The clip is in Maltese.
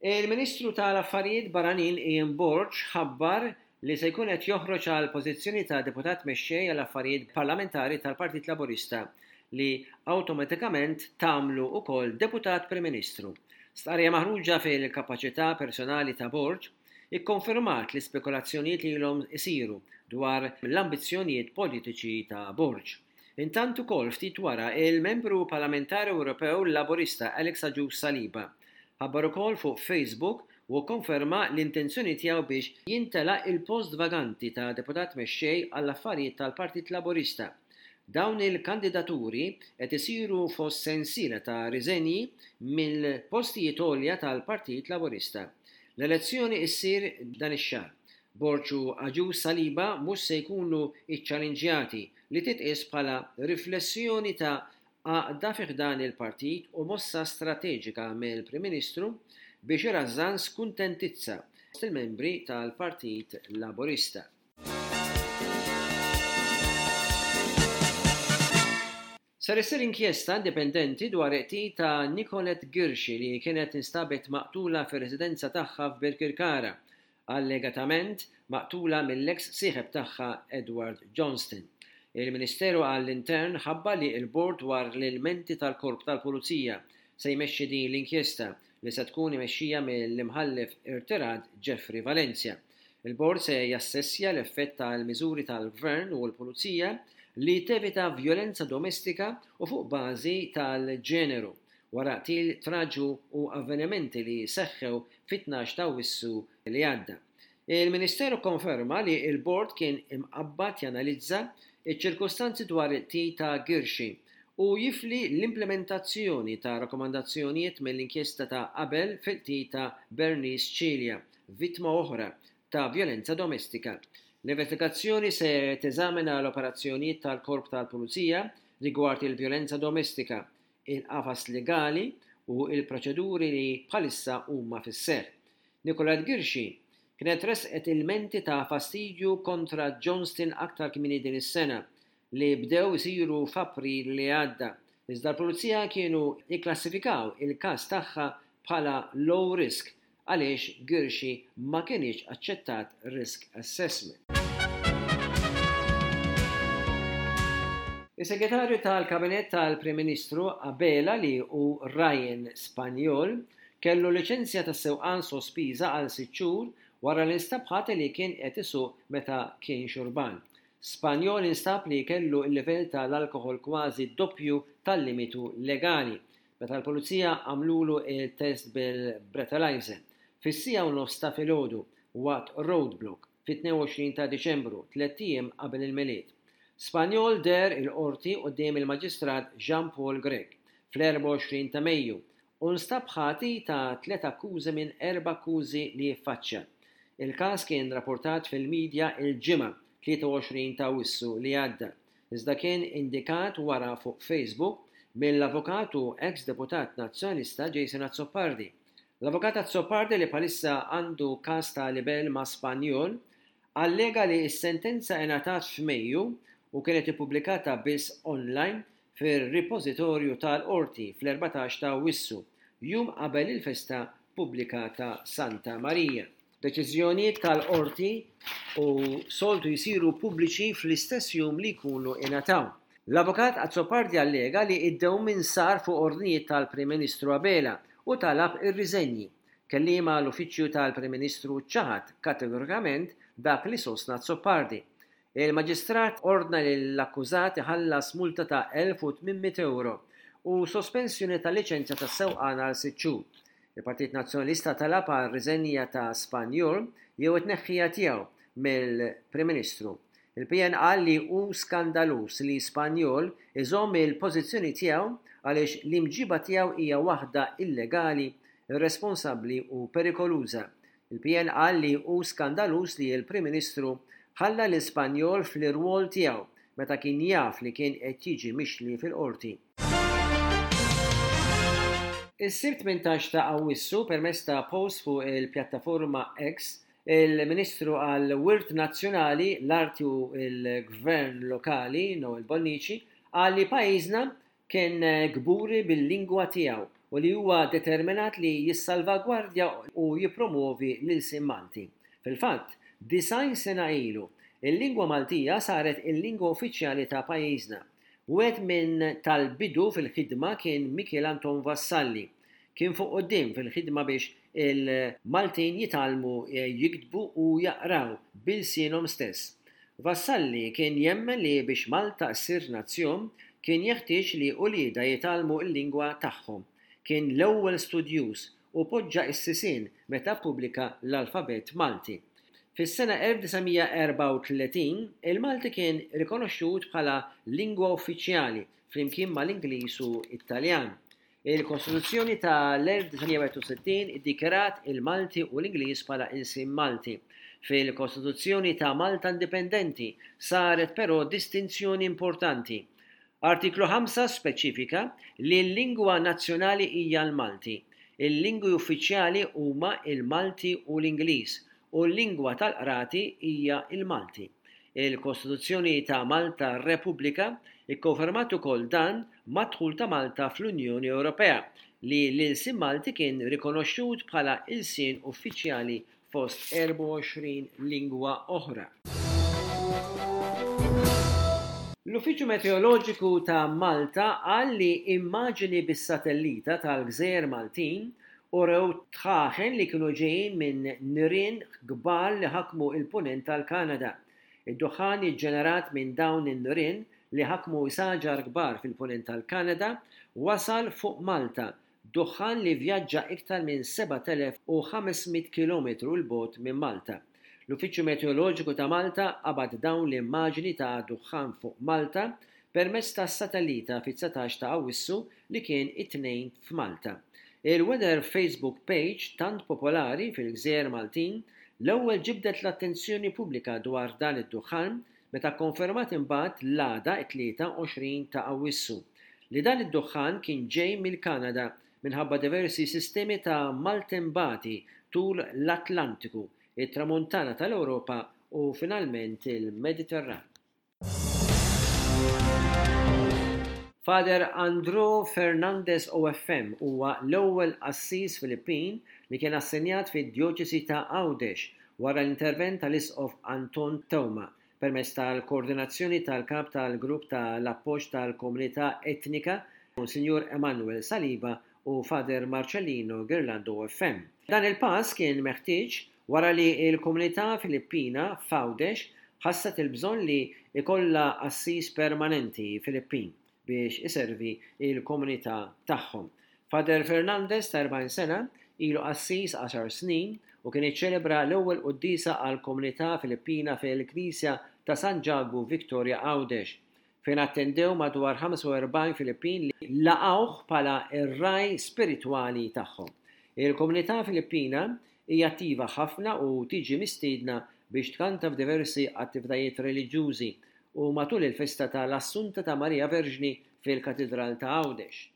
Il-Ministru tal-Affarijiet Barranin Ian Borg ħabbar li se jkun qed joħroġ għal pożizzjoni ta' deputat mexxej għal affarijiet parlamentari tal-Partit Laburista li awtomatikament tagħmlu wkoll deputat Prim Ministru. Stqarrija maħruġa fil-kapaċità personali ta' Borg ikkonfermat li spekulazzjonijiet li ilhom isiru dwar l-ambizzjonijiet politiċi ta' Borg. Intant ukoll ftit wara il-membru parlamentari Ewropew Laburista Alex Agius Saliba ħabbar ukoll fuq Facebook u konferma l-intenzjoni tiegħu biex jintelaq il-post vaganti ta' deputat mexxej għall-affarijiet tal-Partit Laburista. Dawn il-kandidaturi qed isiru fost sensiela ta' riżenji mill-postijiet għolja tal-Partit Laburista. L-elezzjoni issir dan ix-xahar. Borg u Agius Saliba mhux se jkunu iċċalenġjati li titqies bħala riflessjoni ta' għaqda fih dan il-partit u mossa strateġika mill-Prim Ministru biex irażżan skuntentizza il-membri tal-Partit Laburista. Sar issir inkjesta indipendenti dwar qtil ta' Nicolette Girshi li kienet instabet maqtula fir-residenza tagħha f'Birkirkara, allegatament maqtula mill-eks sieħeb tagħha Edward Johnston. Il-Ministeru għall-Intern ħabba li l-Bord dwar l-elementi tal-Korp tal-Pulizija se jmexxi din l-inkjesta li se tkun imexxija mill-imħallef irtirat Jeffrey Valencia. Il-Bord se jassessja l-effett tal-miżuri tal-Gvern u l-Pulizija li tevita violenza domestika u fuq bażi tal-ġeneru wara qtil traġu u avvenimenti li seħħew fit-12 ta' Awwissu li għadda. Il-Ministeru konferma li l-Bord kien imqabbad janalizza iċ-ċirkostanzi dwar it-qtil ta' Girshi u jifli l-implementazzjoni ta' rakkomandazzjonijiet mill-inkjesta ta' qabel fil-qtil ta' Bernice Celia, vittma oħra ta' violenza domestika. L-investigazzjoni se teżamina l-operazzjonijiet tal-Korp tal-Pulizija rigward il-violenza domestika, il-qafas legali u il-proċeduri li bħalissa huma fis-seħħ. Nicolette Girshi kienet resqet ilmenti ta' fastidju kontra Johnston aktar kmieni din is-sena li bdew isiru f'April li għadda. Iżda l-Pulizija kienu jikklassifikaw il-każ tagħha bħala low risk għaliex Girshi ma kienx aċċettat risk assessment. Is-Segretarju tal-Kabinett tal-Prim Ministru Abela li hu Ryan Spanjol kellu liċenzja tas-sewqan sospiża għal 6 xhur wara l-instabħat li kien qed isuq meta kien xurban. Spanjol instab li kellu l-livell tal-alkohol kważi doppju tal-limitu legali meta l-Pulizija għamlulu il-test bil-breathalyzer. Fis-sija u nofs ta' filgħodu waqt roadblock fit-22 ta' Diċembru, 3 ijiem qabel il-miliet. Spanjol der il-qorti quddiem il-Maġistrat Jean-Paul Grech fl-24 ta' Mejju u nstab ħati ta' 3 akkużi minn 4 akkużi li jiffaċċja. Il-każ kien rapportat fil-medja il-ġimgħa 23 ta' Awwissu li għadda. Iżda kien indikat wara fuq Facebook mill-avukatu ex-deputat nazzjonalista Jason Azzopardi. L-avukat Azzopardi li bħalissa għandu każ ta' libel ma' Spanjol allega li s-sentenza ingħatat f'Mejju u kienet ippubblikata biss online fir-ripożitorju tal-qorti fl-14 ta' Awwissu, jum qabel il-festa pubblikata Santa Marija. Deċiżjonijiet tal-qorti u soltu jsiru pubbliċi fl-istess jum li jkunu ingħataw. L-avukat Azzopardi allega li id-dewmien sar fuq ordnijiet tal-Prim Ministru Abela u talab ir-riżenji. Kelliema l-uffiċċju tal-Prim Ministru ċaħad kategorikament dak li sostna Azzopardi. Il-Maġistrat ordna lill-akkużat iħallas multa ta' 1,800 euro u sospensjoni tal-liċenzja tas-sewqan għal 6 xhur. Il-Partit Nazzjonalista talab għal riżenja ta' Spanjol jew it-tneħħija tiegħu mill-Prim Ministru. Il-PN qal li hu skandalus li Spanjol iżomm il-pożizzjoni tiegħu għaliex l-imġiba tiegħu hija waħda illegali, irresponsabbli u perikoluża. Il-PN qal li hu skandalus li l-Prim Ministru ħalla l-Ispanjol fl-irwol tiegħu meta kien jaf li kien qed jiġi mixli fil-qorti. Is-sibt 18 ta' Awwissu permezz ta' post fuq il-pjattaforma X, il-Ministru għall-Wirt Nazzjonali, l-Arti u l-Gvern Lokali, Noel Bonnici, qal li pajjiżna kien gburi bil-lingwa tiegħu u li huwa determinat li jissalvagwardja u jippromovi l-ilsiem Malti. Fil-fatt, 90 sena ilu, il-lingwa Maltija saret il-lingwa uffiċjali ta' pajjiżna. Wieħed minn tal-bidu fil-ħidma kien Michel Anton Vassalli. Kien fuq quddiem fil-ħidma biex il-Maltin jitalmu jiktbu u jaqraw bil-sienhom stess. Vassalli kien jemmen li biex Malta ssir nazzjon kien jeħtieġ li ulieda jitalmu l-lingwa tagħhom. Kien l-ewwel studjuż u poġġa s-sisien meta ppubblika l-alfabet Malti. Fis-sena 1934 il-Malti kien rikonoxxut bħala lingwa uffiċjali flimkien mal-Ingliż u Italjan. Il-Kostituzzjoni tal-1961 iddikjarat il-Malti u l-Ingliż bħala ilsiem Malti. Fil-Kostituzzjoni ta' Malta Indipendenti saret però distinzjoni importanti. Artiklu 5 speċifika li l-lingwa nazzjonali hija l-Malti. Il-lingwi uffiċjali huma il-Malti u l-Ingliż u l-lingwa tal-qrati hija il-Malti. Il-Kostituzzjoni ta' Malta Repubblika ikkonfermat ukoll dan mad-dħul ta' Malta fl-Unjoni Ewropea li l-ilsiem Malti kien rikonoxxut bħala ilsien uffiċjali fost 24 lingwa oħra. L-Uffiċċju Meteoroloġiku ta' Malta qal li immaġini bis-satellita tal-Gżejjer Maltin urew tħaħen li kienu ġejjin minn nirien kbar li ħakmu il-punent tal-Kanada. Id-duħan jiġġenerat minn dawn in-nirien li ħakmu saġar kbar fil-punent tal-Kanada wasal fuq Malta, duħan li vjaġġa iktar minn 7500 km l-bogħod minn Malta. L-Uffiċċju Meteoroloġiku ta' Malta qabad dawn l-immaġini ta' duħan fuq Malta permezz tas-satellita fit-19 ta' Awwissu li kien it-tnejn f'Malta. Il-Weather Facebook page tant popolari fil-Gżejjer Maltin l-ewwel ġibdet l-attenzjoni pubblika dwar dan id-duħan meta konfermat imbagħad l-għada 23 ta' Awwissu li dan id-duħan kien ġej mill-Kanada minħabba diversi sistemi ta' maltembati tul l-Atlantiku, it-tramuntana tal-Ewropa u finalment il-Mediterran. Father Andrew Fernandez OFM huwa l-ewwel Assis Filippin li kien assenjat fid-Djoċesi ta' Għawdex wara l-intervent tal-Isqof Anton Tewma permezz tal-koordinazzjoni tal-kap tal-grupp tal-appoġġ tal-komunità etnika Monsignor Emanuel Saliba u Father Marcellino Girlando OFM. Dan il-pass kien meħtieġ wara li l-komunità Filippina f'Għawdex ħasset il-bżonn li ikollha assis permanenti Filippin biex iservi il-komunità tagħhom. Father Fernandez ta' 40 sena ilu assis 10 snin u kien iċċelebra l-ewwel qudiesa għal komunità Filippina fil-Knisja ta' San Ġagu Victoria Għawdex fejn attendew madwar 45 Filippin li laqgħuh bħala ir-raj spiritwali tagħhom. Il-komunità Filippina hija attiva ħafna u tiġi mistiedna biex tkanta f'diversi attivitajiet reliġjużi u matul il-festa tal-Assunta ta' Marija Verġni fil-Katedral ta' Għawdex.